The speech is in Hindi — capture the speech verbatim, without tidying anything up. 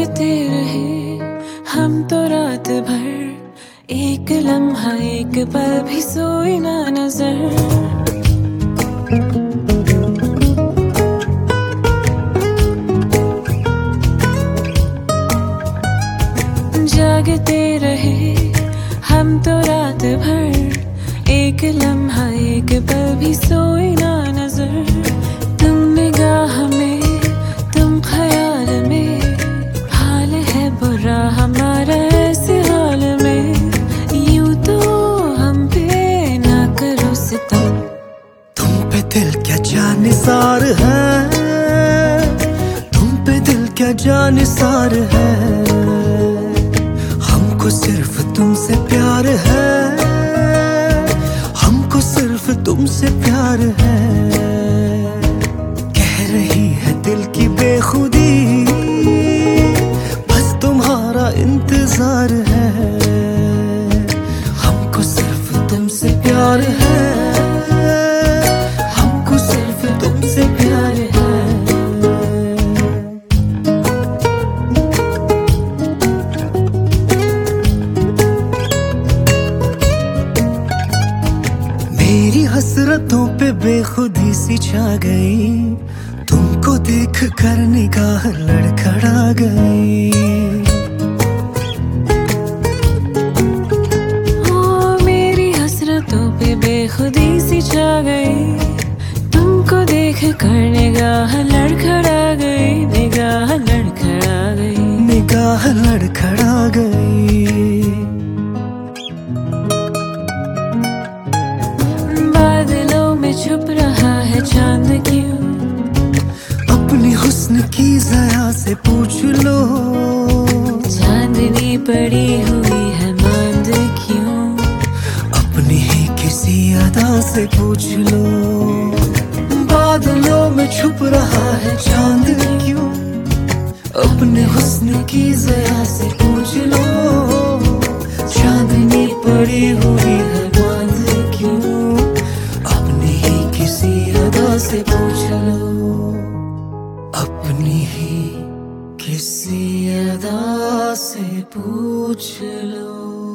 जागते रहे हम तो रात भर, एक लम्हा एक पल भी सोई ना नजर। जागते रहे हम तो रात भर, एक लम्हा एक पल भी सोई ना नजर। तुम निगाह में, तुम ख्याल में, हाल है बुरा हमारा ऐसे हाल में। यूं तो हम पे ना करो सितम, तुम पे दिल क्या जानिसार है, तुम पे दिल क्या जानिसार है। हमको सिर्फ तुमसे प्यार है, हमको सिर्फ तुमसे प्यार है। कह रही है दिल की बेखुदी, बस तुम्हारा इंतजार है। हमको सिर्फ तुमसे प्यार है, हमको सिर्फ तुमसे प्यार है। मेरी हसरतों पे बेखुदी सी छा गई, तुमको देख कर निगाह लड़खड़ा गई। ओ मेरी हसरतों पे बेखुदी सी छा गई, तुमको देख कर निगाह लड़खड़ा गई, निगाह लड़खड़ा गई, निगाह लड़खड़ा गई। छुप रहा है चांद क्यों, अपनी हुस्न की ज़या से पूछ लो। चांदनी पड़ी हुई है मांद क्यों, अपनी ही किसी अदा से पूछ लो। बादलों में छुप रहा है चांद क्यों, अपने हुस्न की ज़या से पूछ लो। चांदनी पड़ी हुई है मांद क्यों, किसी अदा से पूछ लो। अपनी ही किसी अदा से पूछ लो।